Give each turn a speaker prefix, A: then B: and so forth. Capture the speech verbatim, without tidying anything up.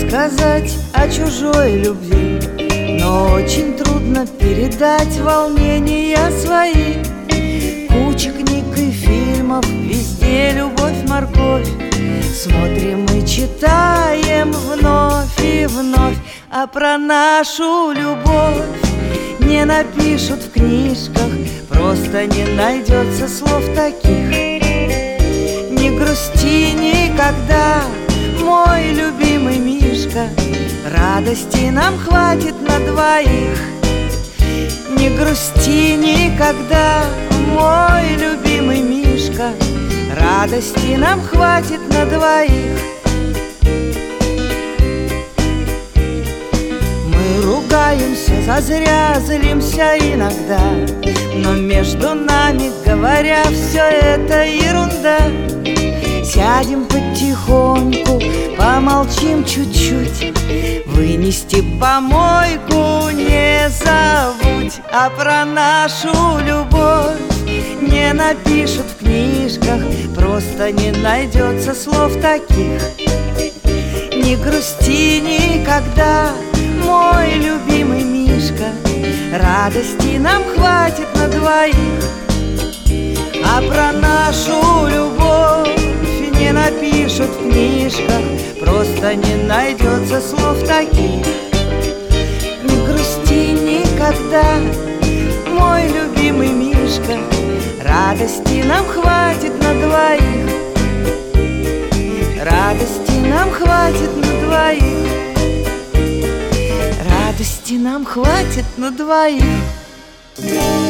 A: рассказать о чужой любви, но очень трудно передать волнения свои. Куча книг и фильмов, везде любовь, морковь. Смотрим и читаем вновь и вновь, а про нашу любовь не напишут в книжках, просто не найдется слов таких. Не грусти никогда, мой любимый Мишка, радости нам хватит на двоих. Не грусти никогда, мой любимый Мишка, радости нам хватит на двоих. Мы ругаемся зазря, злимся иногда, но между нами, говоря, все это ерунда. Сядем потихоньку, помолчим чуть-чуть, вынести помойку не забудь. А про нашу любовь не напишут в книжках, просто не найдется слов таких. Не грусти никогда, мой любимый Мишка, радости нам хватит на двоих. А про нашу любовь не напишут в книжках, просто не найдется слов таких. Не грусти никогда, мой любимый Мишка, радости нам хватит на двоих. Радости нам хватит на двоих. Радости нам хватит на двоих.